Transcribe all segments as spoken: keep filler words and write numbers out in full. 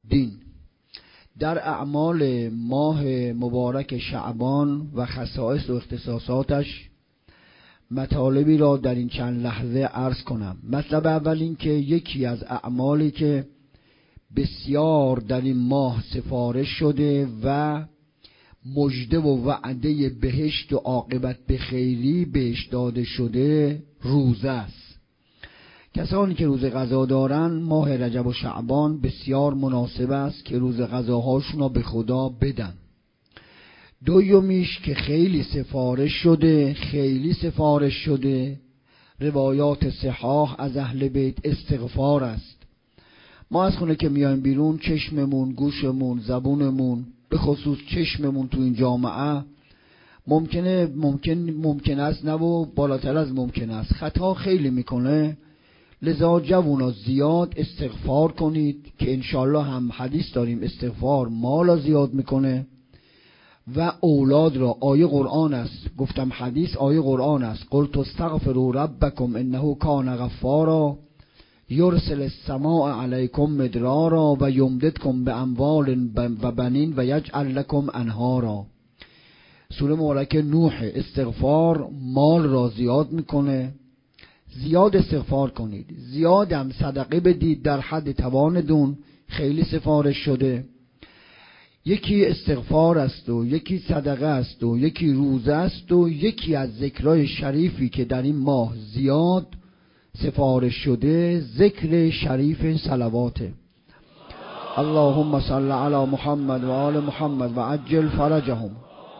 دین. در اعمال ماه مبارک شعبان و خصائص و اختصاصاتش مطالبی را در این چند لحظه عرض کنم. مطلب اول این که یکی از اعمالی که بسیار در این ماه سفارش شده و مژده و وعده بهشت و عاقبت به خیری بهش داده شده روزه است. کسانی که روزه قضا دارن ماه رجب و شعبان بسیار مناسب است که روزه قضاهاشون را به خدا بدن. دومیش که خیلی سفارش شده خیلی سفارش شده روایات صحاح از اهل بیت استغفار است. ما از خونه که میایم بیرون چشممون، گوشمون، زبونمون، به خصوص چشممون تو این جامعه ممکنه ممکن ممکن است نه و بالاتر از ممکن است خطا خیلی میکنه. لذا جوونا زیاد استغفار کنید که انشالله هم حدیث داریم استغفار مالا زیاد میکنه و اولاد را. آیه قرآن است، گفتم حدیث، آیه قرآن است. قلت استغفروا ربکم انه کان غفارا یرسل السماء علیکم مدرارا و یمددکم باموال و بنین و یجعل لکم انهارا. سوره مبارکه نوح. استغفار مال را زیاد میکنه. زیاد استغفار کنید، زیادم صدقه بدید در حد توانتون، خیلی سفارش شده. یکی استغفار است و یکی صدقه است و یکی روزه است و یکی از ذکرهای شریفی که در این ماه زیاد سفارش شده ذکر شریف صلواته. اللهم صل علی محمد و آل محمد و عجل فرجهم.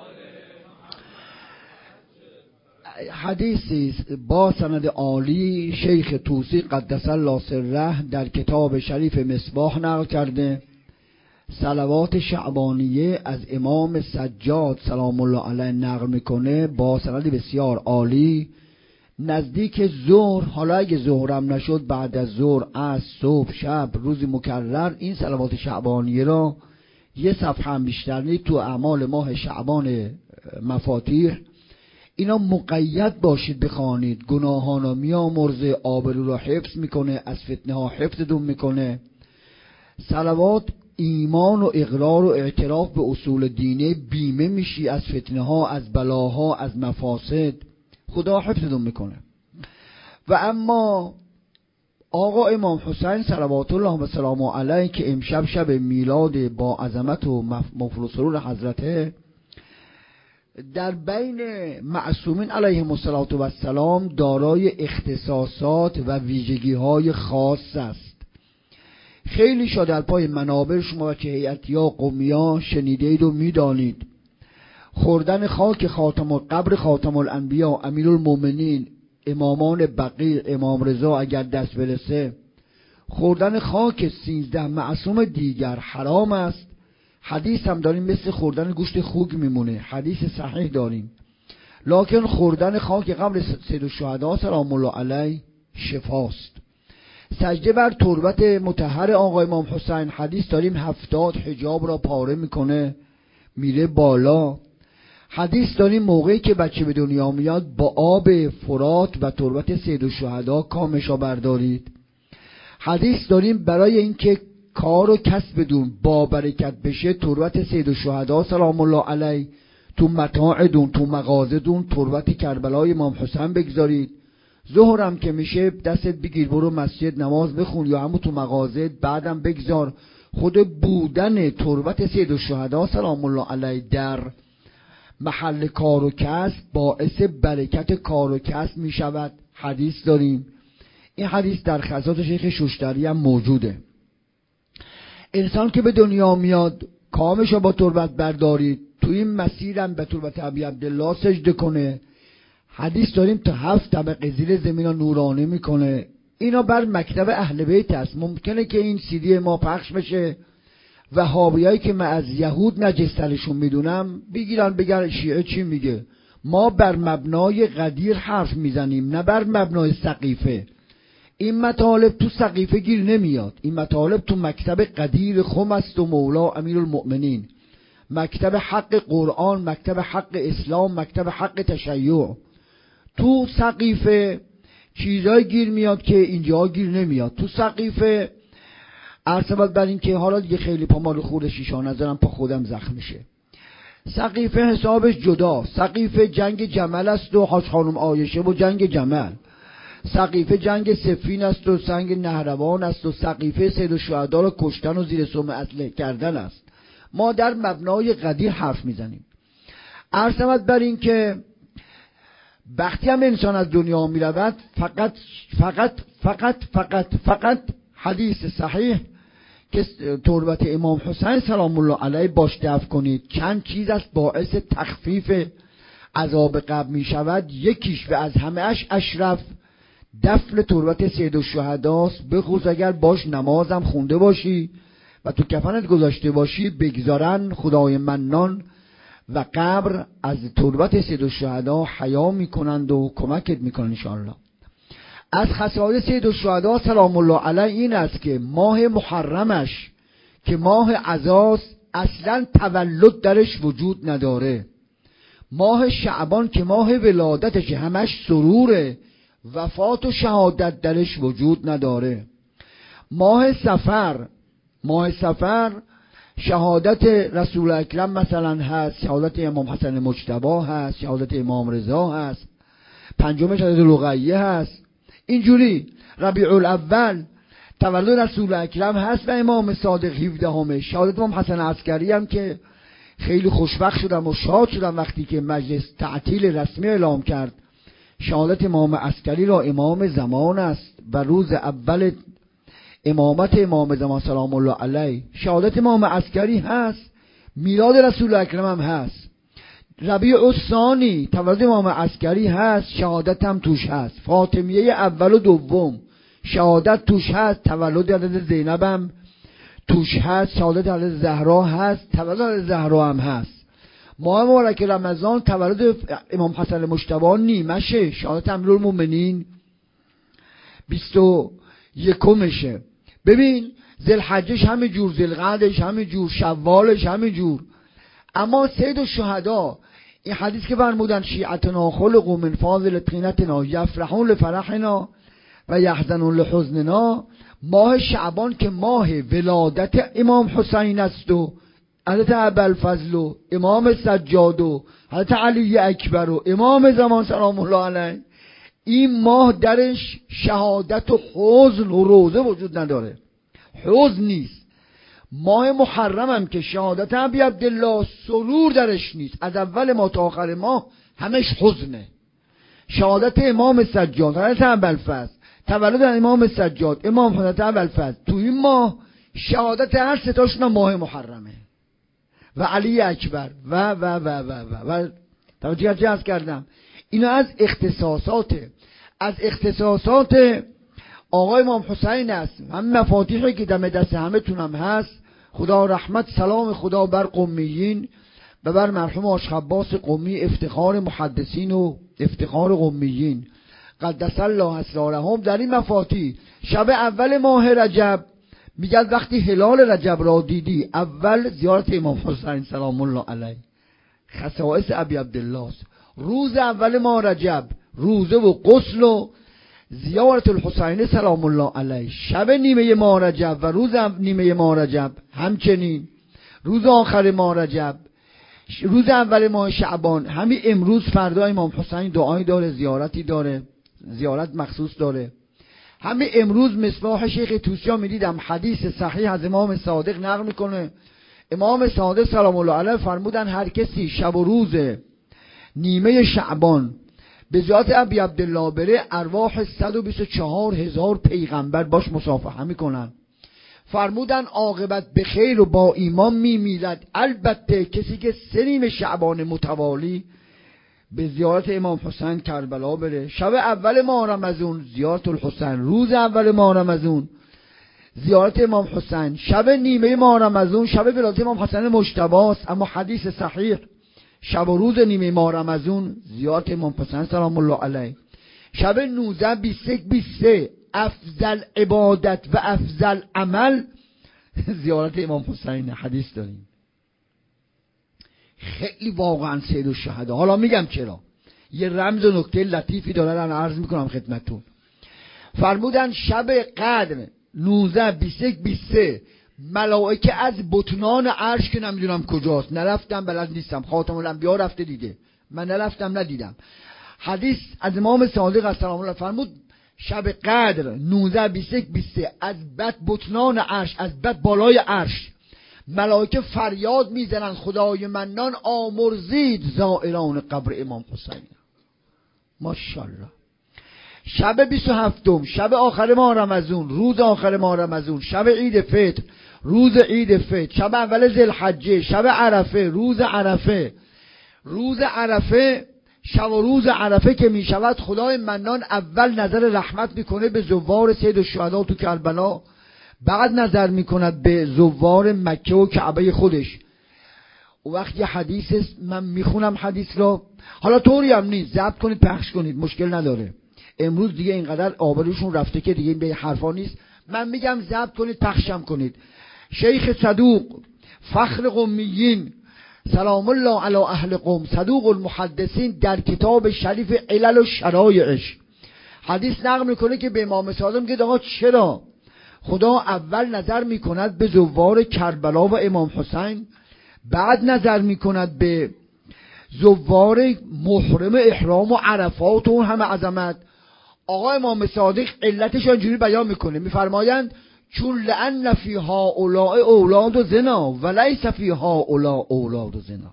حدیثی با سند عالی شیخ طوسی قدس الله سره در کتاب شریف مصباح نقل کرده. صلوات شعبانیه از امام سجاد سلام الله علیه نقل میکنه با سند بسیار عالی. نزدیک ظهر، حالا اگه ظهرم نشد بعد از ظهر، عصر، صبح، شب، روزی مکرر این صلوات شعبانیه را یه صفحه هم بیشتر نید تو اعمال ماه شعبان مفاتیح اینا مقید باشید بخوانید. گناهانا میامرزه، آبرو را حفظ میکنه، از فتنه ها حفظتون میکنه. صلوات ایمان و اقرار و اعتراف به اصول دینه، بیمه میشی از فتنه ها، از بلاها، از مفاسد، خدا حفظتون میکنه. و اما آقا امام حسین صلوات الله و سلامه علیه که امشب شب میلاد با عظمت و مفروض سرور حضرته، در بین معصومین علیهم السلام دارای اختصاصات و ویژگی های خاص است. خیلی شده در پای منابر شما بچه هیئتی ها قومی ها شنیدید و میدانید. خوردن خاک خاتم و قبر خاتم الانبیا امیر المومنین امامان بقیع امام رضا اگر دست برسه، خوردن خاک سیزده معصوم دیگر حرام است. حدیث هم داریم مثل خوردن گوشت خوک میمونه، حدیث صحیح داریم. لکن خوردن خاک قبر سید الشهدا سلام الله علیه شفاست. سجده بر تربت مطهر آقای امام حسین، حدیث داریم هفتاد حجاب را پاره میکنه میره بالا. حدیث داریم موقعی که بچه به دنیا میاد با آب فرات و تربت سید الشهدا کامشا بردارید. حدیث داریم برای اینکه کار و کسب دون با برکت بشه تربت سید الشهدا سلام الله علیه تو متاع دون تو مغازه دون تربت کربلای امام حسین بگذارید. ظهرم که میشه دستت بگیر برو مسجد نماز بخون یا همون تو مغازه بعدم بگذار. خود بودن تربت سید الشهدا سلام الله علیه در محل کار و کسب باعث برکت کار و کسب میشود. حدیث داریم. این حدیث در خصائص شیخ شوشتری هم موجوده. انسان که به دنیا میاد کامشو با تربت بردارید، تو این مسیرم به تربت ابی عبدالله سجده کنه. حدیث داریم تا هفت طبقه زیر زمین نورانی میکنه. اینا بر مکتب اهل بیت است. ممکنه که این سیدی ما پخش بشه وهابیایی که من از یهود نجسترشون میدونم بگیرن بگن شیعه چی میگه. ما بر مبنای قدیر حرف میزنیم نه بر مبنای سقیفه. این مطالب تو سقیفه گیر نمیاد. این مطالب تو مکتب قدیر خم است و مولا امیر المؤمنین، مکتب حق قرآن، مکتب حق اسلام، مکتب حق تشیع. تو سقیفه چیزای گیر میاد که اینجا گیر نمیاد. تو سقیفه عرض بر این که حالا دیگه خیلی پا مال خورد شیشا نذارم، پا خودم زخم میشه. سقیفه حسابش جدا، سقیفه جنگ جمل است و حاج خانم عایشه و جنگ جمل، سقیفه جنگ صفین است و سنگ نهروان است و سقیفه سید الشهدا رو کشتن و زیر سم اسلحه کردن است. ما در مبنای قدیر حرف میزنیم. عرض بر این که وقتی هم انسان از دنیا میرود فقط فقط فقط فقط فقط حدیث صحیح که تربت امام حسین سلام الله علیه باش دفع کنید چند چیز است باعث تخفیف عذاب قبر می شود. یکیش و از همه اش اشرف دفن تربت سید الشهداست، بخصوص اگر باش نمازم خونده باشی و تو کفنت گذاشته باشی، بگذارن خدای منان و قبر از تربت سید الشهدا حیا میکنند و کمکت میکنند انشاءالله. از خصایص سید الشهدا سلام الله علیه این است که ماه محرمش که ماه عزاست اصلا تولد درش وجود نداره. ماه شعبان که ماه ولادتش همش سروره، وفات و شهادت درش وجود نداره. ماه صفر ماه صفر شهادت رسول اکرم مثلا هست، شهادت امام حسن مجتبی هست، شهادت امام رضا هست، پنجم شهادت رقیه هست. اینجوری ربیع الاول تولد رسول اکرم هست و امام صادق هفدهم. شهادت امام حسن عسکری هم که خیلی خوشبخت شدم و شاد شدم وقتی که مجلس تعطیل رسمی اعلام کرد شهادت امام عسکری را امام زمان است و روز اول امامت امام زمان سلام الله علیه شهادت امام عسکری هست. میلاد رسول اکرم هم هست. ربیع الثانی تولد امام عسکری هست، شهادت هم توش هست. فاطمیه اول و دوم شهادت توش هست، تولد حضرت زینب هم توش هست، شهادت حضرت زهرا هست، تولد حضرت زهرا هم هست. ماه مبارک رمضان تولد امام حسن مجتبی نیمشه، شهادت امیرالمومنین بیست و یکمشه. ببین ذوالحجش همین جور، ذوالقعدش همین جور، شوالش همین جور. اما سید الشهدا این حدیث که فرمودن شیعتنا خلقوا من فاضل طینتنا یفرحون لفرحنا و یحزنون لحزننا، ماه شعبان که ماه ولادت امام حسین است و حضرت ابوالفضل و امام سجاد و حضرت علی اکبر و امام زمان سلام الله علیه، این ماه درش شهادت و حزن و روزه وجود نداره، حزن نیست. ماه محرم هم که شهادت ابی عبدالله سرور درش نیست، از اول ما تا آخر ماه همش حزنه. شهادت امام سجاد، حضرت ابوالفضل، تولد امام سجاد، امام حضرت ابوالفضل، تو این ماه شهادت هر سه تاشون ماه محرمه و علی اکبر و و و و و و توجه عرض کردم. اینا از اختصاصاته، از اختصاصات آقای امام حسین است. هم مفاتیحی که دم دست همه تونم هست. خدا رحمت سلام خدا بر قمیین و بر مرحوم آشخباس قمی، افتخار محدثین و افتخار قمیین قدس الله اسرارهم. در این مفاتیح شب اول ماه رجب میگن وقتی هلال رجب را دیدی اول زیارت امام حسین سلام الله علیه، خصائص ابی عبدالله. روز اول ماه رجب روزه و غسل و زیارت الحسین سلام الله علیه. شب نیمه ماه رجب و روز نیمه ماه رجب همچنین. روز آخر ماه رجب، روز اول ماه شعبان، همین امروز فردا امام حسین دعایی داره، زیارتی داره، زیارت مخصوص داره. همین امروز مصباح شیخ طوسی ها میدیدم حدیث صحیح از امام صادق نقل میکنه. امام صادق سلام الله علیه فرمودن هر کسی شب و روز نیمه شعبان به ذات ابی عبدالله بره، ارواح صد و بیست و چهار هزار پیغمبر باش مصافحه میکنن. فرمودن عاقبت به خیر و با ایمان میمیرد. البته کسی که سه نیمه شعبان متوالی به زیارت امام حسین کربلا بره. شب اول ماه رمضان زیارت الحسین، روز اول ماه رمضان زیارت امام حسین، شب نیمه ماه رمضان شب ولادت امام حسن مجتبی است. اما حدیث صحیح شب و روز نیمه ماه رمضان زیارت امام حسین سلام الله علیه. شب نوزده بیست و یک بیست و سه افضل عبادت و افضل عمل زیارت امام حسین. حدیث داریم. خیلی واقعا سید الشهدا. حالا میگم چرا، یه رمز و نکته لطیفی داره، الان عرض میکنم خدمتتون. فرمودن شب قدر نوزده بیست و یک بیست و سه ملائکه از بطنان عرش که نمیدونم کجاست، نرفتم بلد نیستم، خاتم الانبیا رفته دیده، من نرفتم ندیدم. حدیث از امام صادق علیه السلام فرمود شب قدر نوزده بیست و یک بیست و سه از بط بطنان عرش، از بط بالای عرش ملائکه فریاد میزنن خدای منان آمرزید زائران قبر امام حسین. ماشاءالله. شب بیست و هفتم شب آخر ماه رمضان، روز آخر ماه رمضان، شب عید فطر، روز عید فطر، شب اول ذوالحجه، شب عرفه، روز عرفه، روز عرفه، شب و روز عرفه که می شود خدای منان اول نظر رحمت میکنه به زوار سید الشهدا تو کربلا، بعد نظر میکند به زوار مکه و کعبه خودش. و وقتی حدیث من میخونم حدیث را، حالا طوری هم نیست، ضبط کنید پخش کنید مشکل نداره، امروز دیگه اینقدر آبروشون رفته که دیگه این به حرفا نیست، من میگم ضبط کنید پخشم کنید. شیخ صدوق فخر قمیین سلام الله علی اهل قم صدوق المحدثین در کتاب شریف علل و شرایعش حدیث نقل میکنه که به امام صادق میگه آقا چرا خدا اول نظر میکند به زوار کربلا و امام حسین، بعد نظر میکند به زوار محرم احرام و عرفات و اون همه عظمت. آقا امام صادق علتش اینجوری بیان میکنه، میفرمایند چون لأن فیها اولاء اولاد و زنا و لیس فیها اولاء اولاد و زنا.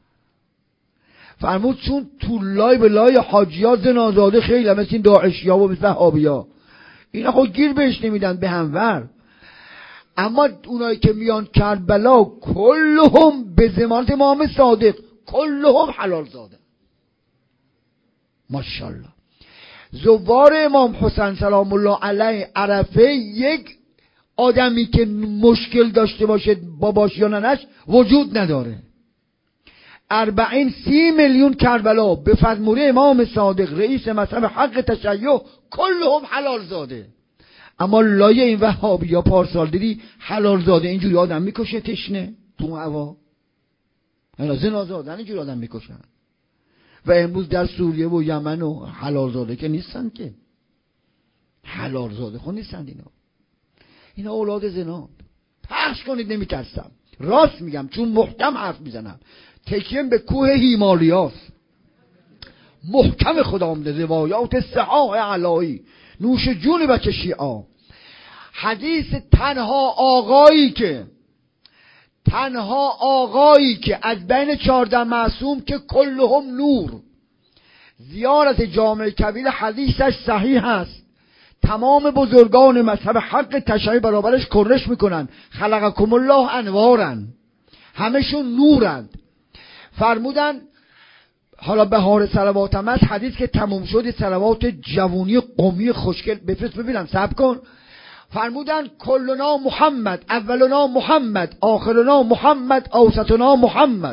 فرمود چون طولای بلای حاجیا زنازاده خیلی مثل این داعشیا و مثل وهابیا، اینا خود گیر بهش نمیدن به همور، اما اونایی که میان کربلا کلهم به ضمانت امام صادق کلهم حلال زاده. ماشاءالله. زوار امام حسین سلام الله علیه عرفه یک آدمی که مشکل داشته باشه باباش یا ننش وجود نداره. اربعین سی میلیون کربلا به فرموده امام صادق رئیس مذهب حق تشیع کلهم حلال زاده. اما لایه این وهابی یا پارسال دیدی حلال زاده اینجوری آدم میکشه تشنه تو هوا، اینا زنا زادن اینجوری آدم میکشن. و امروز در سوریه و یمن و حلال زاده که نیستن، که حلال زاده خود نیستن اینا، اینا اولاد زنا. پخش کنید نمیترسم، راست میگم چون محکم حرف میزنم، تکیم به کوه هیمالیاست، محکم خدا آمده، روایات صحاح علایی نوش جون بچه شیعه. حدیث تنها آقایی که تنها آقایی که از بین چهارده معصوم که کلهم نور، زیارت جامع کبیر حدیثش صحیح است، تمام بزرگان مذهب حق تشیع برابرش کرش میکنن، خلقکم الله انوارن، همشون نورند. فرمودن حالا بهار صلوات هم هست، حدیث که تموم شد صلوات جوونی قومی خوشگل بفرست ببینم صبر کن. فرمودن کلنا محمد، اولنا محمد، آخرنا محمد، اوسطنا محمد.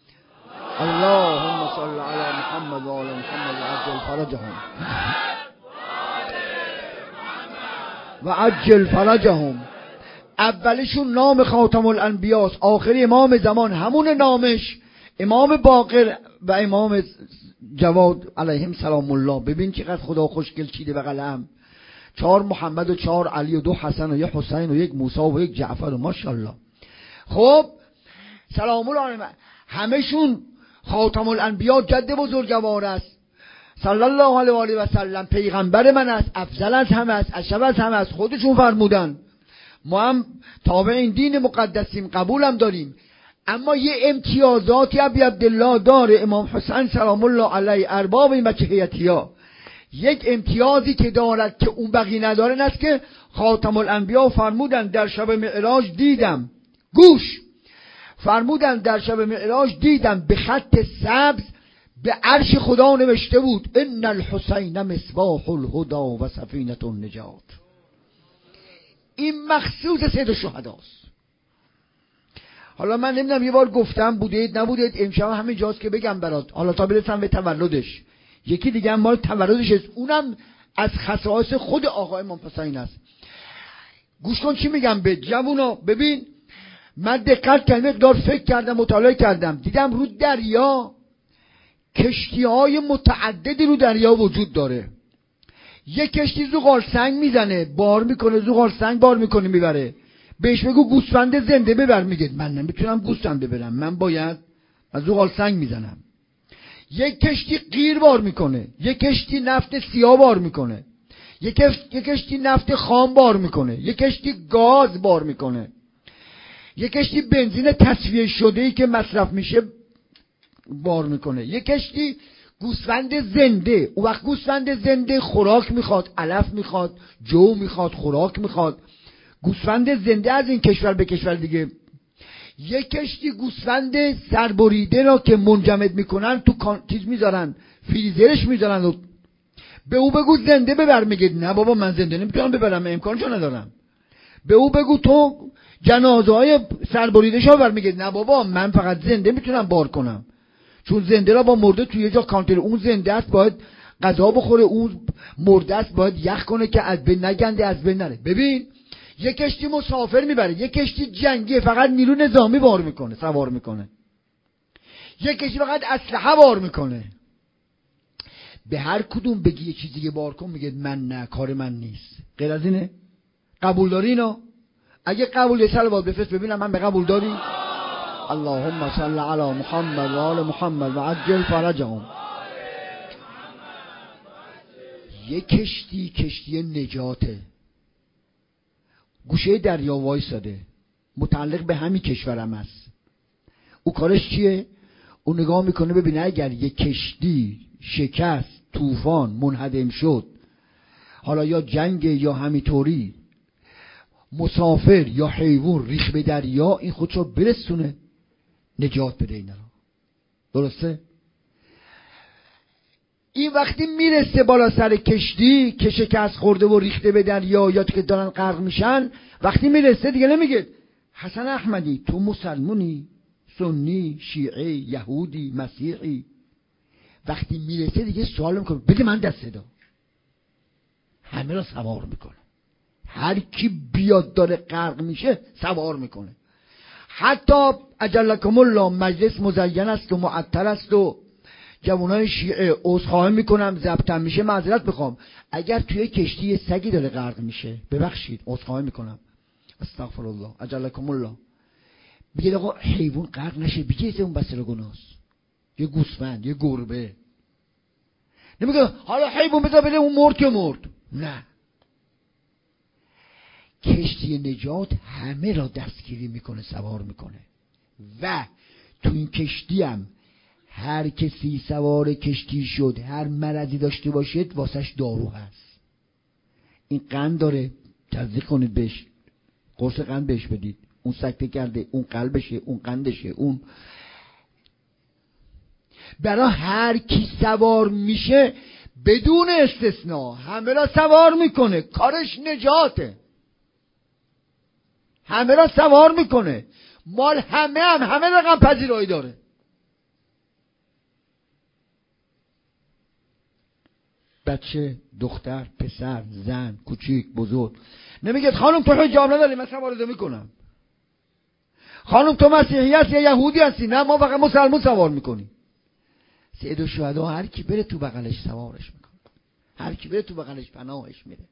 اللهم صل علی محمد و آل محمد و عجل فرجهم و عجل فرجهم. اولشون نام خاتم الانبیاست، آخری امام زمان همون نامش امام باقر و امام جواد علیهم سلام الله. ببین چقدر خدا خوشگل چیده به قلم، چهار محمد و چهار علی و دو حسن و یک حسین و یک موسی و یک جعفر و ماشاءالله. خب سلام الله علیه همشون خاتم الانبیا جد بزرگوار است، صلی الله علیه و آله و سلم پیغمبر من است، افضل از همه است، اشرف از همه است. خودشون فرمودن ما هم تابع این دین مقدسیم، قبولم داریم، اما یه امتیازاتی ابی عبدالله داره امام حسین سلام الله علیه ارباب این بچه حیاتیا. یک امتیازی که دارد که اون بقیه نداره این است که خاتم الانبیا فرمودن در شب معراج دیدم، گوش، فرمودن در شب معراج دیدم به خط سبز به عرش خدا نوشته بود ان الحسین مصباح الهدى و سفینة النجات. این مخصوص سید الشهداست. حالا من نمیدونم یه بار گفتم بودید نبودید، امشب همین جاست که بگم برات، حالا تا برسم به تولدش. یکی دیگه هم مال تولدش است، اونم از خصائص خود آقای امام حسین است. گوش کن چی میگم به جوونا. ببین من دقت کردم، مقدار فکر کردم، مطالعه کردم، دیدم رو دریا کشتی های متعددی رو دریا وجود داره. یک کشتی زغال سنگ میزنه بار میکنه، زغال سنگ بار میکنه میبره. بهش بگو گوسفند زنده ببر، میگه من نمیتونم گوسفند ببرم، من باید من زغال سنگ میزنم. یک کشتی قیر بار میکنه، یک کشتی نفت سیاه بار میکنه، یک کشتی نفت خام بار میکنه، یک کشتی گاز بار میکنه، یک کشتی بنزین تصفیه شده ای که مصرف میشه بار میکنه، یک کشتی گوسفند زنده. اون وقت گوسفند زنده خوراک میخواد، علف میخواد، جو میخواد، خوراک میخواد. گوسفند زنده از این کشور به کشور دیگه. یک کشتی گوسفند سربریده را که منجمد میکنن تو چیز میذارن، فریزرش میذارن و به او بگو زنده ببر، میگه نه بابا من زنده نمیتونم ببرم، امکانشو ندارم. به او بگو تو جنازه های سربریده شو ببر، میگه نه بابا من فقط زنده میتونم بار کنم، چون زنده را با مرده توی یه جا کانتر، اون زنده است باید غذا بخوره، اون مرده است باید یخ کنه که از بین نگنده، از بین نره. ببین یک کشتی مسافر میبره، یک کشتی جنگی فقط نیرو نظامی بار میکنه، سوار میکنه، یک کشتی فقط اسلحه بار میکنه. به هر کدوم بگی یه چیزی دیگه بار کن، میگه من نه، کار من نیست. غیر از اینه؟ قبول داری اینو؟ اگه قبول یه صلوات بفرست ببینم من به قبول داری؟ اللهم صل علی محمد و آل محمد و عجل فرجهم. یک کشتی کشتی نجاته، گوشه دریا وایساده، متعلق به همین کشورم است. او کارش چیه؟ او نگاه میکنه ببینه اگر یک کشتی شکست، طوفان، منهدم شد، حالا یا جنگ یا همینطوری مسافر یا حیوان ریخ به دریا، این خودشو برسونه نجات بده اینا رو. درسته؟ این وقتی میرسه بالا سر کشتی که شکست خورده و ریخته به دریا یا که دارن غرق میشن، وقتی میرسه دیگه نمیگه حسن احمدی تو مسلمونی، سنی، شیعه، یهودی، مسیحی. وقتی میرسه دیگه سوال میکنه بده من دست صدا، همه را سوار میکنه. هر کی بیاد داره غرق میشه سوار میکنه. حتی اجلکم الله مجلس مزین است و معطر است و جوانای شیعه عذرخواهی میکنم ضبطم میشه معذرت میخوام، اگر توی کشتی یه سگی داره غرق میشه ببخشید عذرخواهی میکنم استغفر الله اجلکم الله، بگید آقا حیوان غرق نشه، بگید اون بسیار گناست، یه گوسفند، یه گربه. نمیگه حالا حیوان بذار بره اون مرد که مرد، نه. کشتی نجات همه را دستگیری میکنه، سوار میکنه. و تو این کشتی هم هر کسی سوار کشتی شد هر مرضی داشته باشید واسش دارو هست. این قند داره، تزریق کنید بهش، قرص قند بهش بدید، اون سکته کرده، اون قلبشه، اون قندشه، اون برای هر کی سوار میشه بدون استثناء همه را سوار میکنه، کارش نجاته، همه را سوار میکنه، مال همه هم همه رقم پذیرایی داره. بچه، دختر، پسر، زن، کوچیک، بزرگ. نمیگه خانم تو حجاب نداری من سوار میکنم، خانم تو مسیحی هستی یا یهودی هستی، نه ما فقط مسلمان سوار میکنیم. سید الشهدا هر کی بره تو بغلش سوارش میکنه، هر کی بره تو بغلش پناهش میره.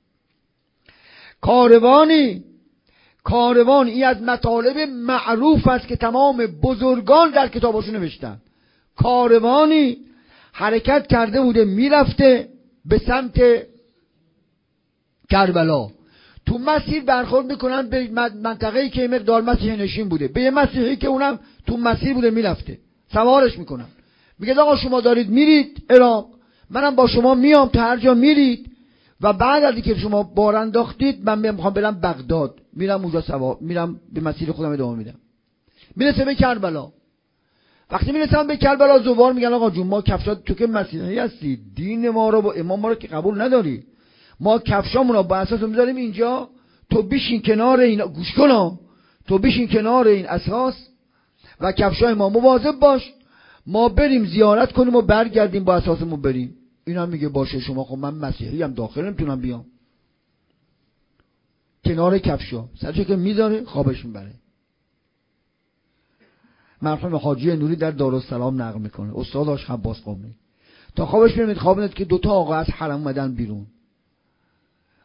کاروانی کاروان این از مطالب معروف است که تمام بزرگان در کتاباشون نوشتن. کاروانی حرکت کرده بوده میرفته به سمت کربلا، تو مسیر برخورد میکنن به منطقه‌ای که مقدار مسیحی نشین بوده، به یه مسیحی که اونم تو مسیر بوده میرفته، سوارش میکنن. میگه آقا شما دارید میرید عراق، منم با شما میام تا هر جا میرید و بعد از اینکه شما بار انداختید من میخوام برم بغداد، میرم اونجا سوار میرم به مسیر خودم ادامه میدم. میرسه به کربلا. وقتی میرسن به کربلا زوار میگن آقا جون ما کفشات تو که مسیحی هستی، دین ما رو با امام ما رو که قبول نداری، ما کفشامون رو با اساس میذاریم اینجا، تو بشین کنار این، گوش کن، تو بشین کنار این اساس و کفشای ما مواظب باش، ما بریم زیارت کنیم و برگردیم با اساسمون بریم. اینا میگه باشه شما، خب من مسیحی ام داخل نمیتونم بیام. کنار کفشا سرچه که میذاره خوابش میبره. مرحوم حاجی نوری در دارالسلام نقل میکنه، استاداش عباس قمی، تا خوابش میاد خواب میاد که دوتا آقا از حرم اومدن بیرون،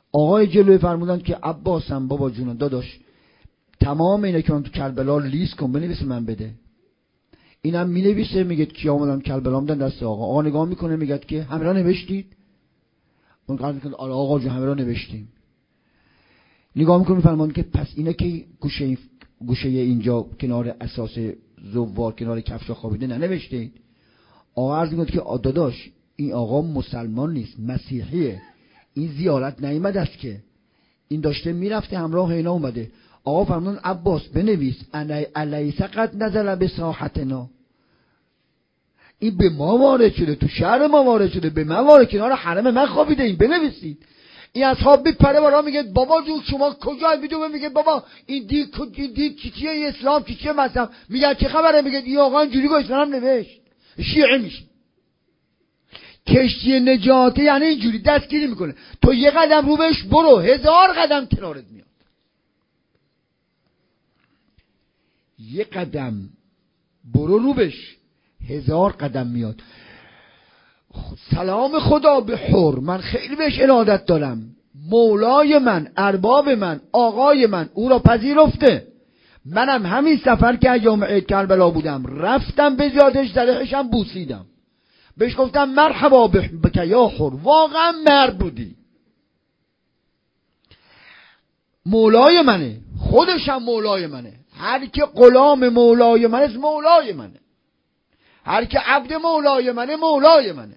آقای جلوی فرمودن که عباسم بابا جون داداش تمام اینا که من تو کربلا لیست کن بنویس من بده. اینم مینویسه میگه کی اومدن کربلا میدن دست آقا. آقا نگاه میکنه میگه که همه را نوشتید؟ اون قال میکنه آره آقا جون همه را نوشتیم. نگاه میکنه میفرمان که پس اینا که گوشه گوشه اینجا کنار اساس زوار کنار کفشا خوابیده ننوشتید؟ آقا عرض میکنه که داداش این آقا مسلمان نیست، مسیحیه، این زیارت نیامده است که، این داشته میرفته همراه اینا اومده. آقا فرمودن عباس بنویس الیس قد نزل بساحتنا، این به ما وارد شده، تو شهر ما وارد شده، به ما وارد، کنار حرم من خوابیده، این بنویسید. این اصحاب میپره بالا میگه بابا جون شما کجا میدونم؟ میگه بابا این دید این دید چی چیه اسلام چی چیه مذهب؟ میگه چه خبره؟ میگه این آقا اینجوری گفت اسلام نوشت شیعه میشه. کشتی نجاتی یعنی اینجوری دستگیری میکنه، تو یه قدم رو بهش برو هزار قدم کنارت میاد. یه قدم برو رو بهش هزار قدم میاد. سلام خدا به حر، من خیلی بهش ارادت دارم، مولای من، ارباب من، آقای من، او را پذیرفته. منم همین سفر که ایام عید کربلا بودم رفتم به زیادش زرهشم بوسیدم، بهش گفتم مرحبا بک یا حر، واقعا مرد بودی، مولای منه، خودشم مولای منه، هر که غلام مولای منه مولای منه، هر که عبد مولای منه مولای منه.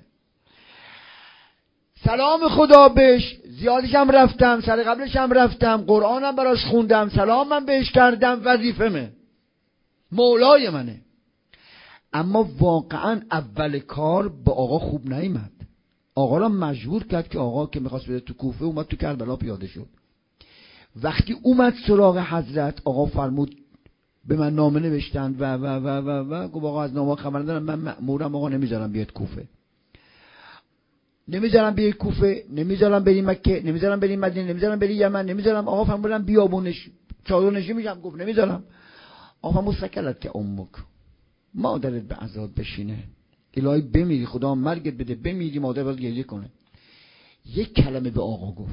سلام خدا بهش، زیادشم رفتم، سر قبلشم رفتم، قرآنم براش خوندم، سلام من بهش کردم، وظیفمه، مولای منه. اما واقعا اول کار با آقا خوب نیامد. آقا را مجبور کرد که آقا که میخواست بده تو کوفه اومد تو کربلا پیاده شد. وقتی اومد سراغ حضرت آقا فرمود به من نامه نوشتند و و و و و گفت آقا از نامه خبر ندارم، من مأمورم آقا نمیذارم بیاد کوفه، نمیذارم بیای کوفه، نمیذارم بری مکه، نمیذارم بری مدینه، نمیذارم بری یمن، نمیذارم. آقا فرمودن بیابونش چادر نشی میشم، گفت نمیذارم. آقا فرمود سکلت که امک، مادرت به عذاب بشینه، الهی بمیری، خدا مرگت بده بمیری، مادر باید گریه کنه. یک کلمه به آقا گفت،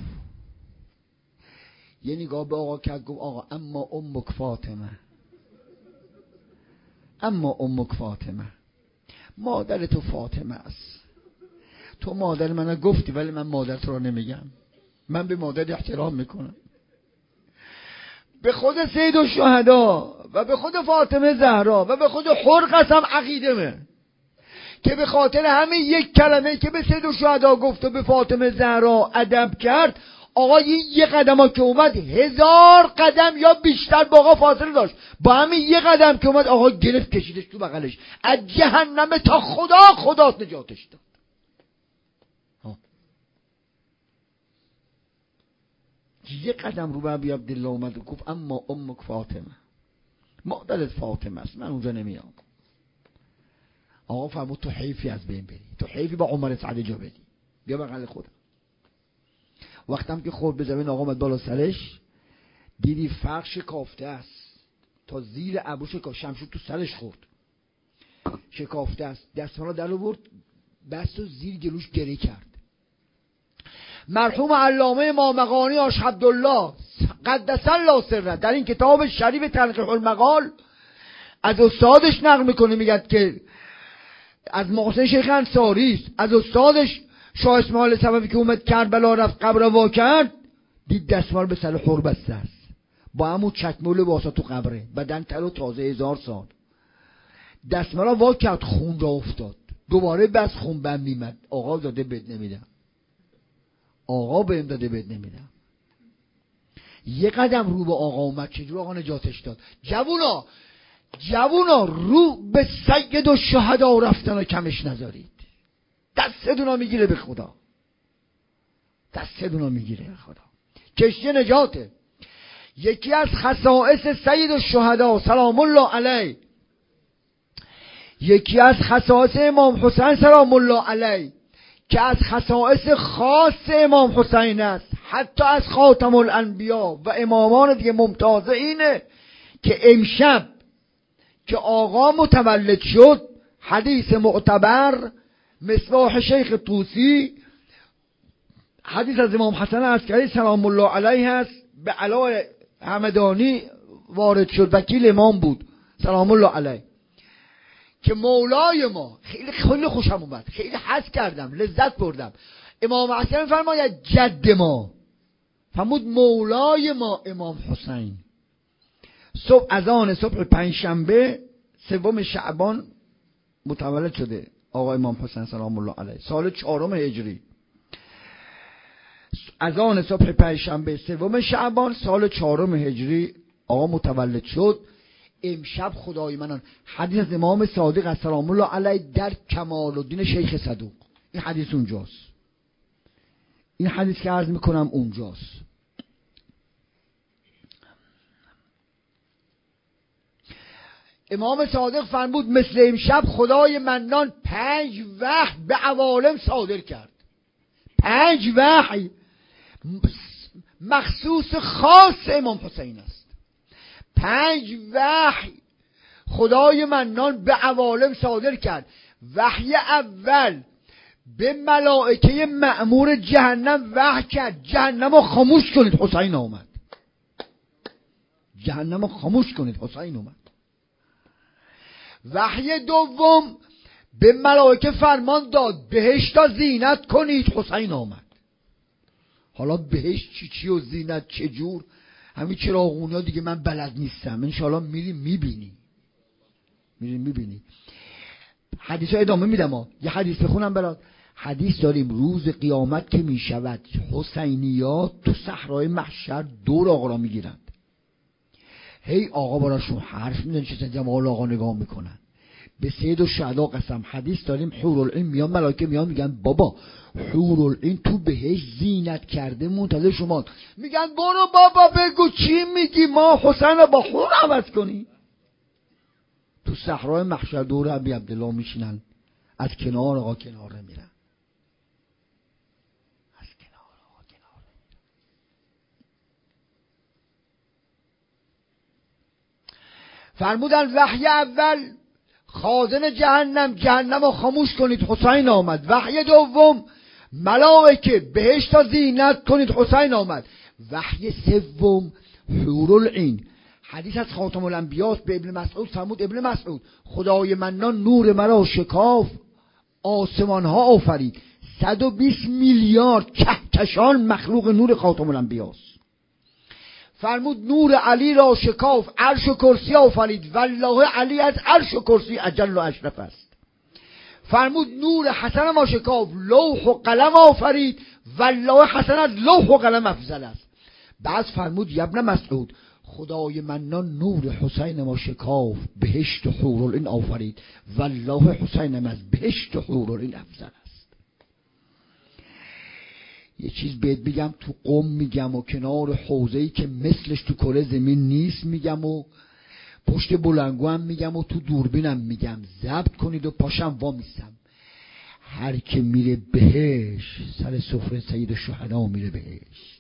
یه نگاه به آقا کرد، گفت آقا اما امک فاطمه، اما امک فاطمه، مادر تو فاطمه است، تو مادر منو گفتی ولی من مادر تو رو نمیگم، من به مادر احترام میکنم. به خود سید الشهدا و به خود فاطمه زهرا و به خود حر قسم عقیدمه که به خاطر همین یک کلمه که به سید الشهدا گفت و به فاطمه زهرا ادب کرد، آقا یه قدم ها که اومد هزار قدم یا بیشتر با آقا فاصله داشت، با همین یه قدم که اومد آقا گرفت کشیدش تو بغلش، از جهنم تا خدا خدا نجاتش داد. یه قدم رو به عبدالله اومد و گفت اما امک فاطمه، مادرت فاطمه است، من اونجا نمیام. آقا فرمود تو حیفی از بین بری، تو حیفی با عمر سعد جا بدی، بیا بغل خودم. وقتم که خورد به زمین آقا اومد بالا سرش، دیدی فرق شکافته است تا زیر ابرو، شکافت، شمشیر تو سرش خورد شکافته است، دستانا در آورد بست و زیر گلوش گری کرد. مرحوم علامه امامغانی آش عبدالله قدس الله سره در این کتاب شریف تنقیح المقال از استادش نقل میکنه، میگه که از محسن شیخ انصاری است، از استادش شاه اسماعیل صفوی که اومد کربلا رفت قبر وا کرد، دید دستمال به سر حر بسته است، با همون چکمه و لباسا تو قبره، بدن تر و تازه هزار سال. دستمال وا کرد، خون را افتاد، دوباره بس خون بند میمد. آقا داده بد نمیدم، آقا بهم داده بد نمیدم. یه قدم رو به آقا اومد، چجور آقا نجاتش داد. جوونا جوونا رو به سید الشهدا رفتن و کمش نذارید، دستتون رو میگیره به خدا، دستتون رو میگیره به خدا. کشتی نجاته. یکی از خصائص سید الشهدا سلام الله علیه، یکی از خصائص امام حسین سلام الله علیه که از خصائص خاص امام حسین است، حتی از خاتم الانبیا و امامان دیگه ممتازه، اینه که امشب که آقا متولد شد، حدیث معتبر مصباح شیخ طوسی حدیث از امام حسن عسکری سلام الله علیه هست، به علاء همدانی وارد شد، وکیل امام بود سلام الله علیه، که مولای ما، خیلی خیلی خوشم اومد، خیلی حس کردم، لذت بردم. امام حسن فرماید جد ما، فرمود مولای ما امام حسین. صبح اذان صبح پنجشنبه سوم شعبان متولد شده آقا امام حسین سلام الله علیه، سال چهارم هجری. اذان صبح پنجشنبه سوم شعبان سال چهارم هجری آقا متولد شد. امشب خدای منان حدیث از امام صادق سلام الله علیه در کمال الدین شیخ صدوق، این حدیث اونجاست، این حدیث که عرض میکنم اونجاست. امام صادق فرمود مثل امشب خدای منان پنج وحی به عوالم صادر کرد، پنج وحی مخصوص خاص امام حسین است. پنج وحی خدای منان به عوالم صادر کرد. وحی اول به ملائکه مأمور جهنم وحی کرد جهنم رو خاموش کنید، حسین آمد. جهنم رو خاموش کنید، حسین آمد. وحی دوم به ملائکه فرمان داد بهشت را زینت کنید، حسین آمد. حالا بهشت چی چی و زینت چجور، همین چراغونی ها دیگه من بلد نیستم، انشاءالله میری میبینی، میری میبینی. حدیث ها ادامه میدم ها. یه حدیث بخونم برات. حدیث داریم روز قیامت که میشود حسینیات تو صحرای محشر دور آقا را میگیرند، هی آقا براشون حرف میدن، چه جمال آقا نگاه میکنن. به سید و شهدا قسم حدیث داریم حورالعین میان، ملائکه میان میگن بابا حورالعین تو بهش زینت کرده منتظر شما، میگن برو بابا بگو چی میگی، ما حسین رو با حور عوض کنی. تو صحرای محشر دور ابی عبدالله میشینن، از کنار آقا کنار میرن، از کنار آقا کنار میرن. فرمودن وحی اول خازن جهنم جهنم رو خاموش کنید، حسین آمد. وحی دوم ملائکه بهشت را زینت کنید، حسین آمد. وحی سوم حورالعین. حدیث از خاتم الانبیاء به ابن مسعود فرمود ابن مسعود خدای منان نور مرا شکاف آسمان ها آفرید، صد و بیست میلیارد کهکشان مخلوق نور خاتم الانبیاء. فرمود نور علی را شکاف عرش و کرسی آفرید، والله علی از عرش و کرسی اجل و اشرف است. فرمود نور حسن ما شکاف لوح و قلم آفرید، والله حسن از لوح و قلم افضل است. بعد فرمود ابن مسعود خدای منان نور حسین ما شکاف بهشت و حورالعین آفرید، والله حسین از بهشت و حورالعین افضل است. یه چیز بهت بگم، تو قم میگم و کنار حوضه‌ای که مثلش تو کره زمین نیست میگم و پشت بلنگو هم میگم و تو دوربینم میگم، ضبط کنید و پاشم وا میستم. هر که میره بهش سر سفره سید الشهدا میره بهشت،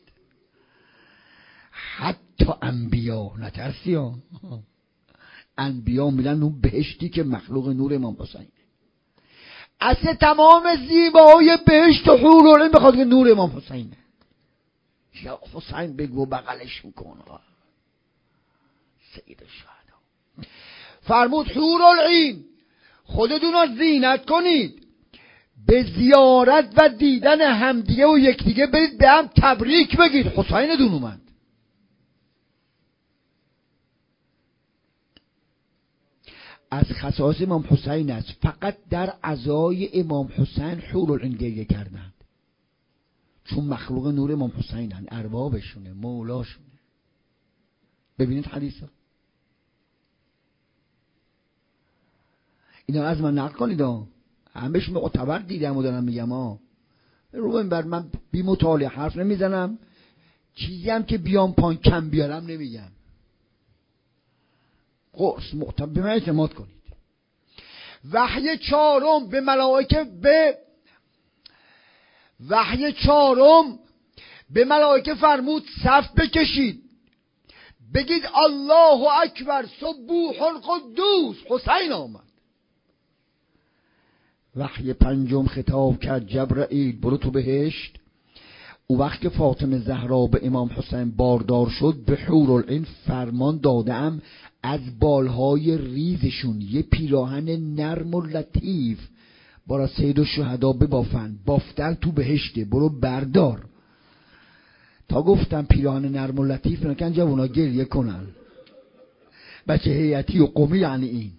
حتی انبیا، نترسی ها، انبیا میرن اون بهشتی که مخلوق نور امام حسین. اصل تمام زیبایی بهشت و حورالعین بخواد که نور امام حسینه. یا حسین بگو بغلش میکن سید الشهدا. فرمود حورالعین خودتون رو زینت کنید، به زیارت و دیدن همدیگه و یکدیگه برید به هم تبریک بگید، حسین دون اومد. از خصائص امام حسین است فقط در عزای امام حسین حورالعین گریه کردند، چون مخلوق نور امام حسینن، اربابشونه، مولاشونه. ببینید حدیثا اینا از من نقل کنید ها، همه‌ش معتبر دیدم و دارم میگم ها. رو بر من بی مطالعه حرف نمیزنم، چیزی هم که بیام پایین کم بیارم نمیگم. قرص معتبر به من اعتماد کنید. وحی چهارم به ملائکه به وحی چهارم به ملائکه فرمود صف بکشید، بگید الله اکبر سبوح القدوس، حسین آمد. وحی پنجم خطاب کرد جبرئیل برو تو بهشت، او وقت که فاطمه زهرا به امام حسین باردار شد، به حورالعین فرمان دادم از بالهای ریزشون یه پیراهن نرم و لطیف برای سید الشهدا ببافن. بافتن تو بهشته، برو بردار. تا گفتم پیراهن نرم و لطیف نکن جوونا گریه کنن. بچه هیئتی و قومی یعنی این.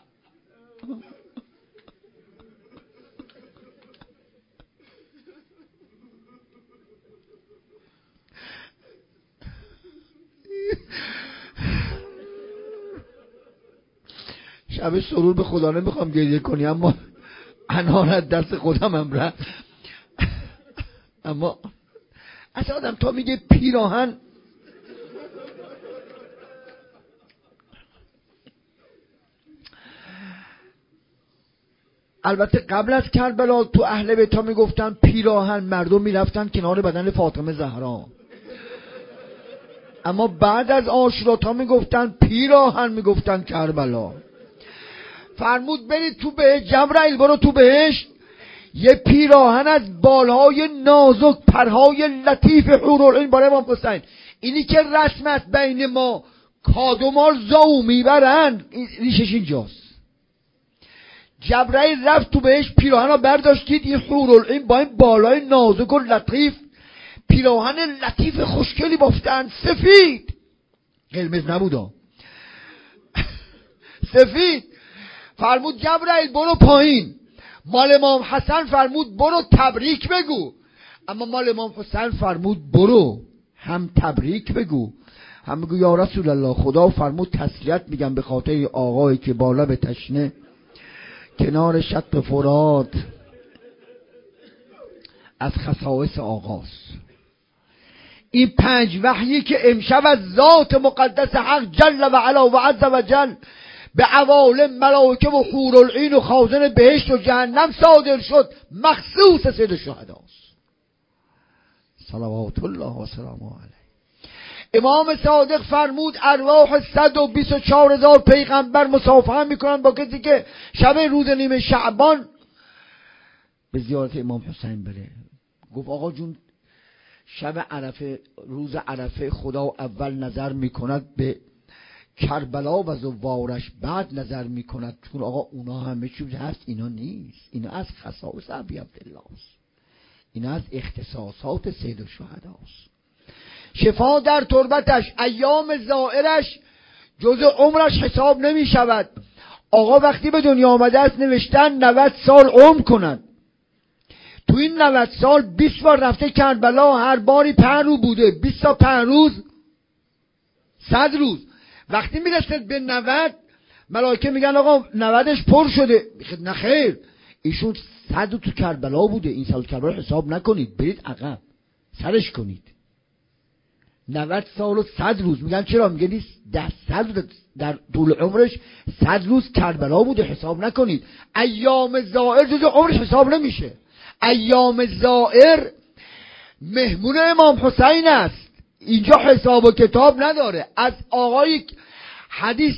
شب سرور به خدا نمیخوام گریه کنی، اما انانت دست خودم هم رفت. اما اصلا آدم تا میگه پیراهن، البته قبل از کربلا تو اهل بیت ها میگفتن پیراهن، مردم میرفتن کنار بدن فاطمه زهرا. اما بعد از عاشورا تا میگفتن پیراهن، میگفتن کربلا. فرمود برید تو بهشت، جبرائیل برو تو بهشت، یه پیراهن از بالهای نازک، پرهای لطیف حورالعین برای امام حسین. اینی که رسم است بین ما، کادومال زاو میبرن، ریشش اینجاست. جبرائیل رفت تو بهشت، پیراهن رو برداشتید، این حورالعین با این بالهای نازک و لطیف، پیراهن لطیف خوشگلی بافتن، سفید، قرمز نبودا، سفید. فرمود جبرائیل برو پایین. مال امام حسن فرمود برو تبریک بگو. اما مال امام حسین فرمود برو هم تبریک بگو هم بگو یا رسول الله، خدا فرمود تسلیت میگم به خاطر آقایی که با لب تشنه کنار شط فرات از خصائص آغاست. این پنج وحیی که امشب از ذات مقدس حق جل و علا و عز و جل به عوالم ملائکه و حورالعین و خازن بهشت و جهنم صادر شد، مخصوص سید الشهداست صلوات الله و سلامه علیه. امام صادق فرمود ارواح صد و بیست و چهار هزار پیغمبر مصافحه میکنن با کسی که شب روز نیمه شعبان به زیارت امام حسین بره. گفت آقا جون شب عرفه، روز عرفه خدا اول نظر میکند به کربلا و زوارش، بعد نظر میکند. چون آقا اونا همه چیز هست، اینا نیست. اینا از خصائص ابی عبدالله است، اینا از اختصاصات سید الشهدا است. شفا در تربتش، ایام زائرش جز عمرش حساب نمی شود. آقا وقتی به دنیا آمده است نوشتن نود سال عمر کند. تو این نود سال بیست بار رفته کربلا، هر باری پنج روز بوده، بیست تا پنج روز صد روز. وقتی میرسد به نود، ملائکه میگن آقا نودش پر شده. نه خیر، ایشون صد تو کربلا بوده، این سال کربلا حساب نکنید، برید عقب سرش کنید. نود سال و صد روز. میگن چرا؟ میگن نیست ده صد در طول عمرش صد روز کربلا بوده، حساب نکنید. ایام زائر جز عمرش حساب نمیشه. ایام زائر مهمون امام حسین است، اینجا حساب و کتاب نداره. از آقای حدیث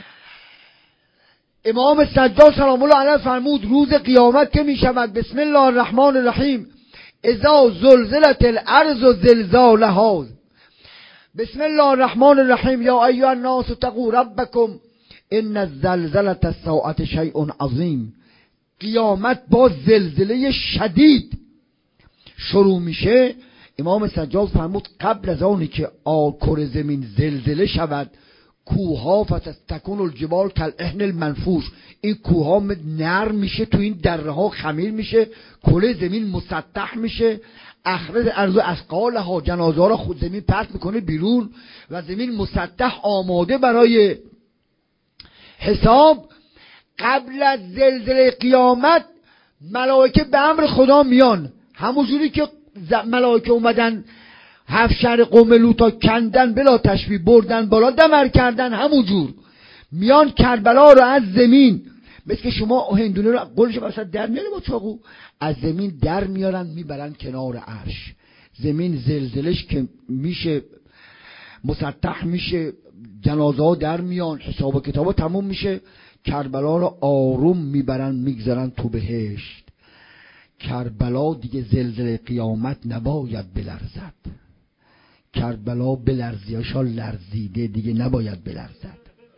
امام سجاد سلام الله علیه فرمود روز قیامت که می شود بسم الله الرحمن الرحیم اذا زلزلت الارض زلزالها، بسم الله الرحمن الرحیم یا ایها الناس اتقوا ربکم ان الزلزله الساعه شیء عظیم. قیامت با زلزله شدید شروع میشه. امام سجاد فرمود قبل از آنی که آکر زمین زلزله شود، کوها فتستکون الجبال کالعهن المنفوش، این کوها نرم میشه، تو این دره ها خمیر میشه، کل زمین مسطح میشه، اخرج ارض اثقالها، جنازه را خود زمین پرت میکنه بیرون و زمین مسطح آماده برای حساب. قبل از زلزله قیامت ملائکه به امر خدا میان، همونجوری که ملائکه اومدن هفت شهر قوم لوطا کندن بلا تشبیه بردن بالا دمر کردن، همونجور میان کربلا رو از زمین، مثل که شما هندونه رو قلش وسط در میاره با چاقو، از زمین در میارن میبرن کنار عرش. زمین زلزلش که میشه مسطح میشه، جنازه ها در میان، حساب و کتاب تموم میشه، کربلا رو آروم میبرن میگذارن تو بهشت. کربلا دیگه زلزله قیامت نباید بلرزد. کربلا بلرزیاشا لرزیده دیگه نباید بلرزد.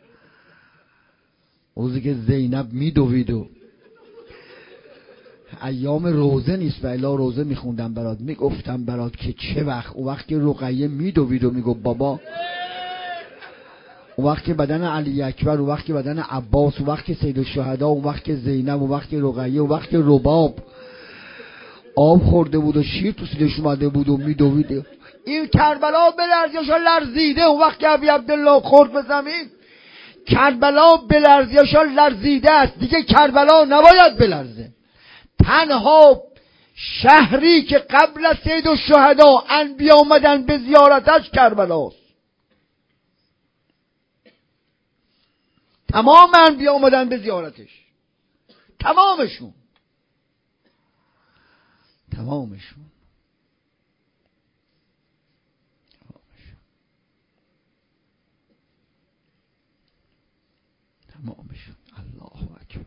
روزی که زینب میدوید و ایام روزه نیست و الا روزه میخوندم برات، میگفتم برات که چه وقت اون وقت که رقیه میدوید و میگفت بابا، اون وقت که بدن علی اکبر، اون وقت که بدن عباس، اون وقت که سید الشهدا، اون وقت که زینب، اون وقت که رقیه، اون وقت که رباب آب خورده بود و شیر تو سینه‌ش اومده بود و میدوید، این کربلا بلرزیاشا لرزیده. اون وقت که ابی عبدالله خورد به زمین، کربلا بلرزیاشا لرزیده است، دیگه کربلا نباید بلرزه. تنها شهری که قبل از سید الشهدا انبیا آمدن به زیارتش کربلاست. تمام انبیا آمدن به زیارتش، تمامشون تمامشون تمامشون الله اکبر.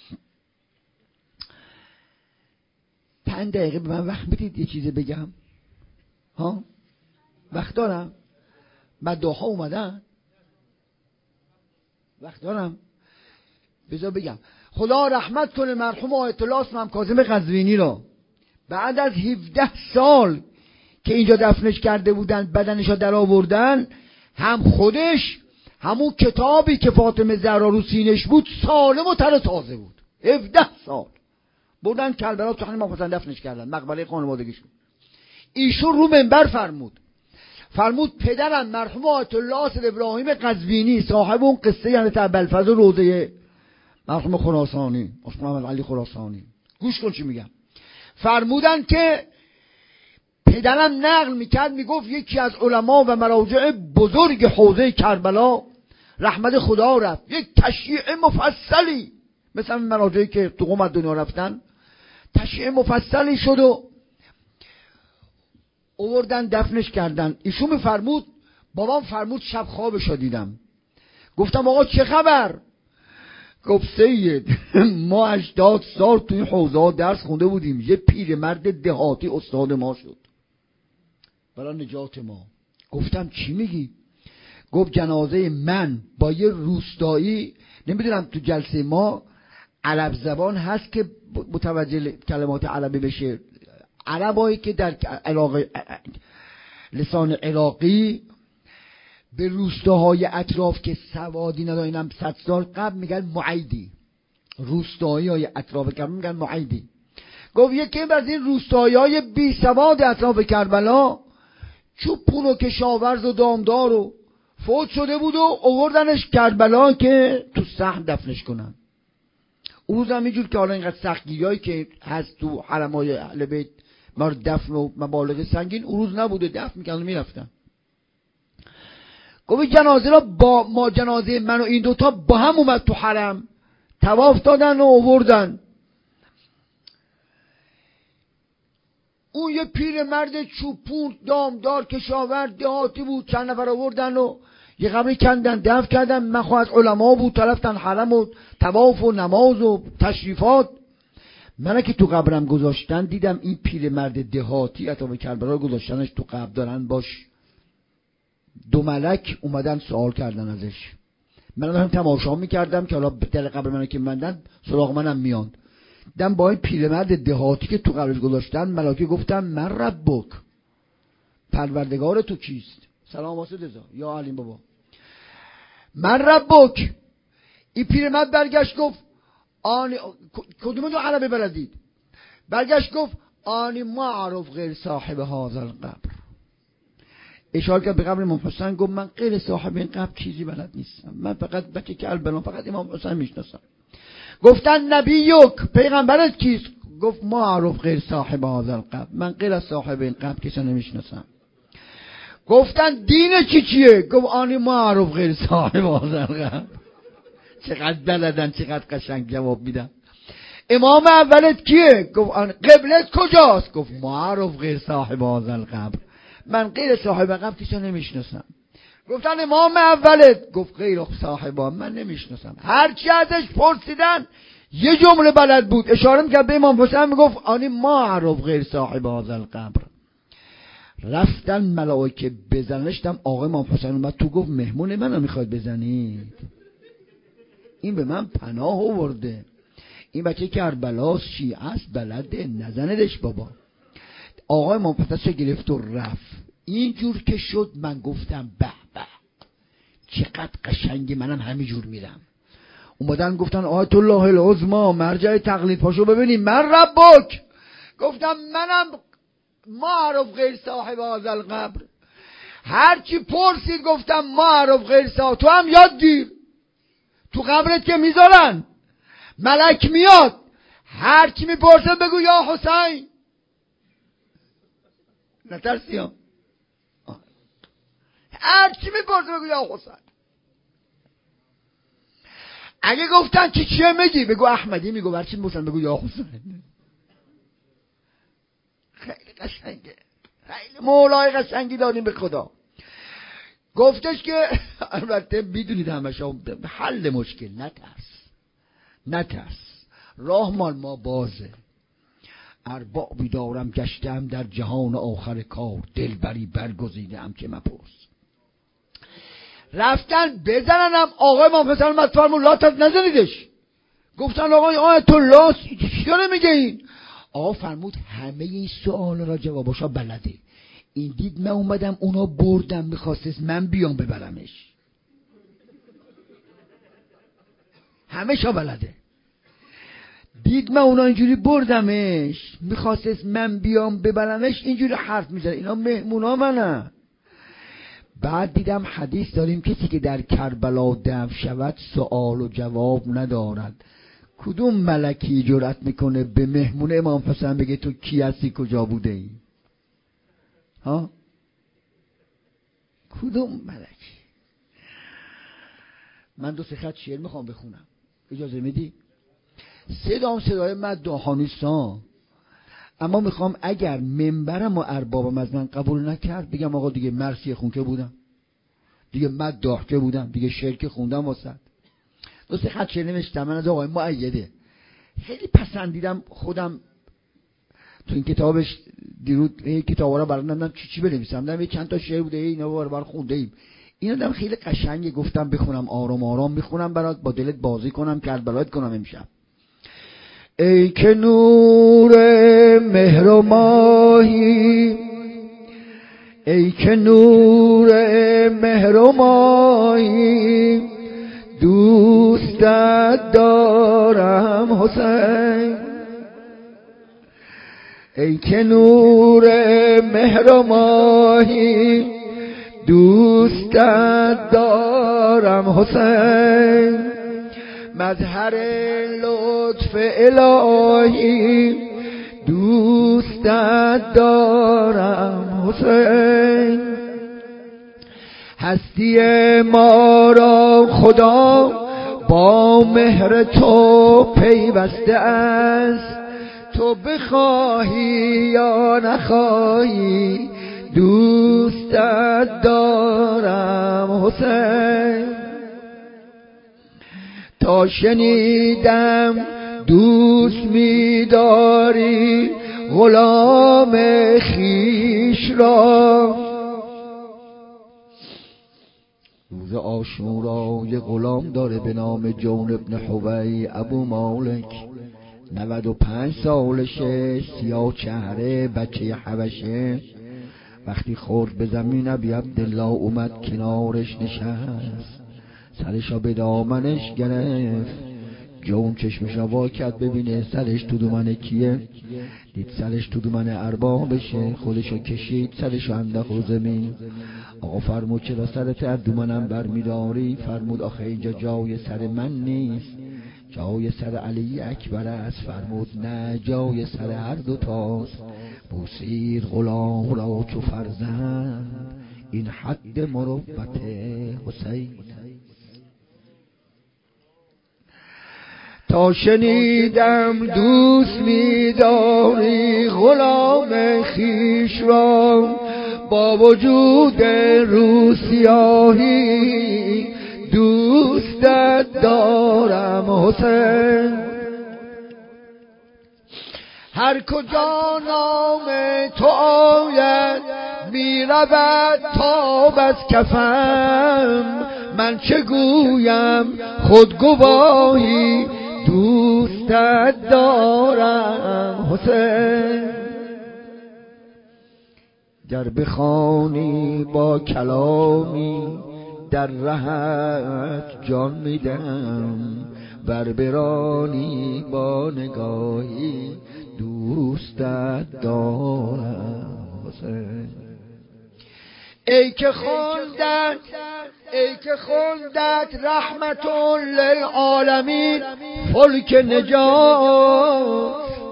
پنج دقیقه به من وقت بدید یه چیزی بگم. ها وقت دارم؟ بعد دوها اومدن وقت دارم؟ بذار بگم. خدا رحمت کنه مرحوم آیت الله اسماعیل کاظم قزوینی را. بعد از هفده سال که اینجا دفنش کرده بودن، بدنش را در آوردن، هم خودش همون کتابی که فاطمه زهرا رو سینش بود سالم و تر تازه بود. هفده سال بردن کربلا تو همین امام حسین دفنش کردن، مقبره خانوادگیشون. ایشون رو منبر فرمود فرمود پدرم مرحوم آیت الله سید ابراهیم قزوینی صاحب اون قصه یعنی ابوالفضل روضه مرحوم خراسانی محمد علی خراسانی، گوش کن چی میگم. فرمودن که پدرم نقل میکرد میگفت یکی از علما و مراجع بزرگ حوزه کربلا رحمت خدا رفت، یک تشییع مفصلی مثل مراجعی که تو قم دنیا رفتن، تشییع مفصلی شد و آوردن دفنش کردن. ایشون میفرمود بابام فرمود شب خوابشو دیدم، گفتم آقا چه خبر؟ گفت سید ما هشتاد سال توی حوزه درس خونده بودیم، یه پیرمرد دهاتی استاد ما شد برای نجات ما. گفتم چی میگی؟ گفت جنازه من با یه روستایی، نمیدونم تو جلسه ما عرب زبان هست که متوجه کلمات عربی بشه، عربایی که در عراق لسان عراقی به روستاهای اطراف که سوادی ندارن صد سال قبل میگن معیدی، روستایی های اطراف کربلا میگن معیدی. گفت یکی از این روستایی های بی سواد اطراف کربلا چوپون و کشاورز و دامدار و فوت شده بود و آوردنش کربلا که تو صحن دفنش کنن. اون روز هم اینجور که حالا اینقدر سختگیریایی که هست تو حرمای اهل بیت مار دفن و مبالغ سنگین، اون روز نبوده، دفن میکردن میرفتن. گفت جنازه را با ما جنازه من و این دوتا با هم اومد تو حرم، طواف دادن و آوردن. اون یه پیر مرد چوپون دامدار کشاورز دهاتی بود، چند نفر آوردن و یه قبری کندن دفن کردن. من خواهد علما بود طرفتن حرم و طواف و نماز و تشریفات. من که تو قبرم گذاشتن دیدم این پیر مرد دهاتی اطراف کربلا گذاشتنش تو قبر دارن باش دو ملک اومدن سوال کردن ازش. من هم تماشا میکردم که حالا در قبر من که مندن سراغ منم میان. دیدم با این پیرمرد دهاتی که تو قبرش گذاشتن ملائکه گفتن من ربک، پروردگار تو کیست؟ سلام واسه رضا یا علیم بابا، من ربک. این پیرمرد برگشت گفت آنی کدوم دو عربی بلدید؟ برگشت گفت آنی معروف غیر صاحب هذا القبر. اشاره کرد به قبر امام حسین، گفت من غیر صاحب این قبر چیزی بلد نیستم، من فقط بچه کربلا فقط امام حسین میشناسم. گفتن نبیک پیغمبرت کیست؟ گفت معروف غیر صاحب هذا القبر، من غیر از صاحب این قبر کسی نمیشناسم. گفتن دین چی چیه؟ گفت آنی معروف غیر صاحب هذا القبر. چقدر بلدن، چقدر قشنگ جواب میدن. امام اولت کیه؟ گفت قبلت کجاست؟ گفت معروف غیر صاحب هذا القبر، من غیر صاحب قبر کسی نمیشناسم. گفتن امام اولت؟ گفت غیر صاحبا من نمیشناسم. هرچی ازش پرسیدن یه جمله بلد بود، اشاره میکرد به امام حسین، میگفت آنی ما عرف غیر صاحب هذا القبر. رفتن ملائکه بزنشتم، آقا امام حسین اومد تو گفت مهمون منو میخواد بزنید؟ این به من پناه آورده، این بچه کربلاس شیعه است، بلده، نزندش بابا. آقا امام حسین گرفت و رفت. اینجور که شد من گفتم به به چقدر قشنگه، منم همینجور میرم. اومدن گفتن آیت الله العظما مرجع تقلید، پاشو ببینیم من ربک. گفتم منم معرف غیر صاحب هذا القبر. هرچی پرسید گفتم معرف غیر صاحب. تو هم یاد گیر، تو قبرت که میذارن ملک میاد، هرچی میپرسه بگو یا حسین. نترسی ها، هرچی میپرسه بگو یا حسین. اگه گفتن چی چیه میگی بگو احمدی، میگو هرچی میپرسن بگو یا حسین. خیلی قشنگه، خیلی مولای قشنگی داریم به خدا. گفتش که البته میدونید همش حل مشکل، نترس نترس، راه مال ما بازه. اربابی دارم گشتم در جهان آخر کار، دلبری برگزیدم که مپرس. رفتن بزننم، آقای امام حسین اومد فرمود لا تز نزنیدش. گفتن آقای آیت الله چی داره میگه این؟ آقا فرمود همه این سوال را جواباشا بلده. این دید من اومدم اونا بردم، میخواستست من بیام ببرمش. همه شا بلده. دید من اونا اینجوری بردمش، میخواستست من بیام ببرمش، اینجوری حرف میزنه. اینا مهمونا منه. بعد دیدم حدیث داریم کسی که در کربلا دفن شود سوال و جواب ندارد. کدوم ملکی جرأت میکنه به مهمون امام حسین بگه تو کی هستی، کجا بوده ای؟ ها؟ کدوم ملکی؟ من دو سه خط شعر میخوام بخونم، اجازه میدی؟ صدام صدای مداحا نیستان، اما میخوام اگر منبرم و اربابم از من قبول نکرد بگم آقا دیگه مرسی خون که بودم، دیگه مداح که بودم، دیگه شعر که خوندم واسه. دو سه خط شعر نوشتم من از آقای مؤیده، خیلی پسندیدم خودم. تو این کتابش دیروز این کتابا رو برام چی چی بنویسم، دیدم یه چند تا شعر بوده اینا رو بر خونده ایم. اینا دیدم خیلی قشنگه، گفتم بخونم، آرام آرام میخونم برات، با دلت بازی کنم، کربلایت کنم امشب. ای که نور مهر و ماهی، ای که نور مهر و ماهی، دوستت دارم حسین. ای که نور مهر و ماهی، دوستت دارم حسین. مظهر لطف الهی، دوستت دارم حسین. هستی ما را خدا با مهر تو پیوسته است، تو بخواهی یا نخواهی دوستت دارم حسین. تا شنیدم دوست می‌داری غلام خیش را، روز عاشورا یه غلام داره به نام جون ابن حوی ابو مالک، نود و پنج سالشه، سیاه چهره، بچه حبشه. وقتی خورد به زمین ابی عبدالله اومد کنارش نشست، سرشا به دامنش گرفت. جون چشمشا وا کرد ببینه سرش تو دومن کیه. دید سرش تو دومن اربابشه، خودشو کشید سرشو انداخت رو زمین. آقا فرمود چرا سرت از دومنم بر میداری؟ فرمود آخه اینجا جای سر من نیست، جای سر علی اکبر است. فرمود نه، جای سر هر دو تاست. بوسید غلام را چو فرزند، این حد مروت حسین. تا شنیدم دوست می‌داری غلام خیش را، با وجود روسیاهی دوستت دارم حسین. هر کجا نام تو آید می رود تاب از کفم، من چه گویم خود گواهی دوستت دارم حسین. گر بخوانی با کلامی در رهت جان میدم، ور برانی با نگاهی دوستت دارم حسین. ای که خواندت ای که خواندت رحمت للعالمین فلک نجات،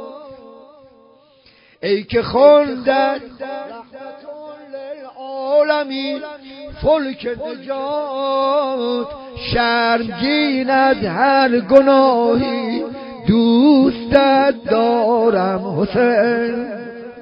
ای که خواندت رحمت للعالمین فلک نجات، شرمگین از هر گناهی دوستت دارم حسین.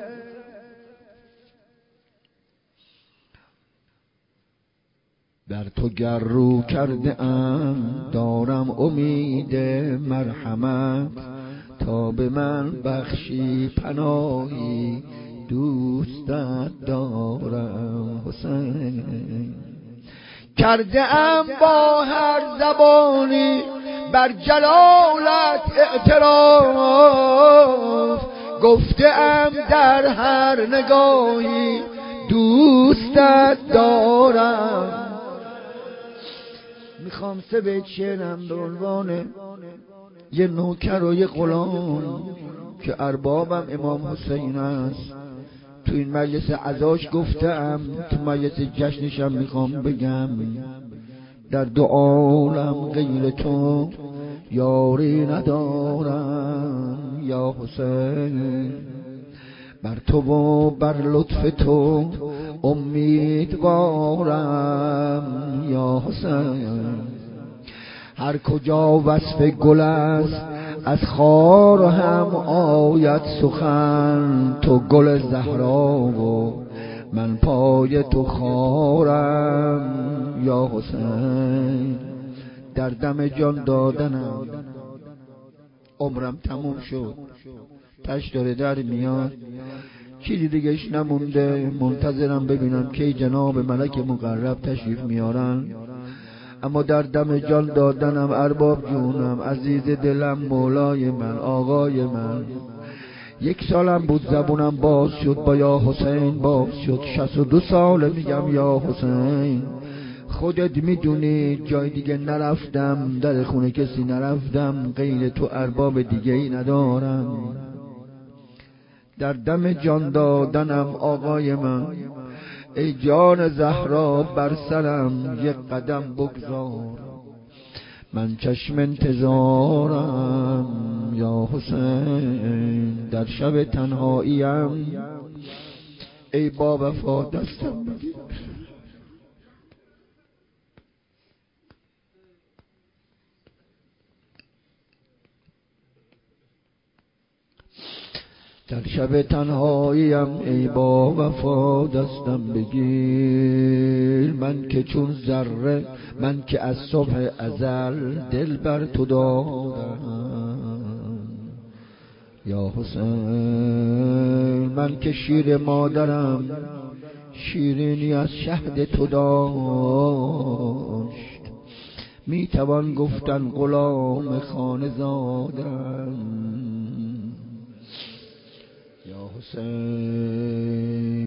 در تو گر رو کرده ام دارم امید مرحمت، تا به من بخشی پناهی دوستت دارم حسین. کرده ام با هر زبانی بر جلالت اعتراف، گفته ام در هر نگاهی دوستت دارم. میخوام سه بیت شعرم به عنوان یه نوکر و یه غلام که اربابم امام حسین است تو این مجلس عزاش گفتم، تو مجلس جشنشم میخوام بگم. در دو عالم غیر تو یاری ندارم یا حسین، بر تو و بر لطف تو امیدوارم یا حسین. هر کجا وصف گل است از خار هم آید سخن، تو گل زهرا و من پای تو خارم یا حسین. در دم جان دادنم عمرم تموم شد، تش داره در میاد، چیزی دیگهش نمونده، منتظرم ببینم کی جناب ملک مقرب تشریف میارن. اما در دم جان دادنم ارباب جونم، عزیز دلم، مولای من، آقای من، یک سالم بود زبونم باز شد با یا حسین باز شد، شصت و دو ساله میگم یا حسین. خودت میدونی جای دیگه نرفتم، در خونه کسی نرفتم، غیر تو ارباب دیگه ای ندارم. در دم جان دادنم آقای من، ای جان زهرا بر سرم یک قدم بگذار، من چشم انتظارم یا حسین. در شب تنهاییم ای با وفا دستم بگیر، در شب تنهاییم ای با وفا دستم بگیر. من که چون ذره، من که از صبح ازل دل بر تو دادم یا حسین. من که شیر مادرم شیرینی از شهد تو داشت، می توان گفتن غلام خانه زادم یا حسین.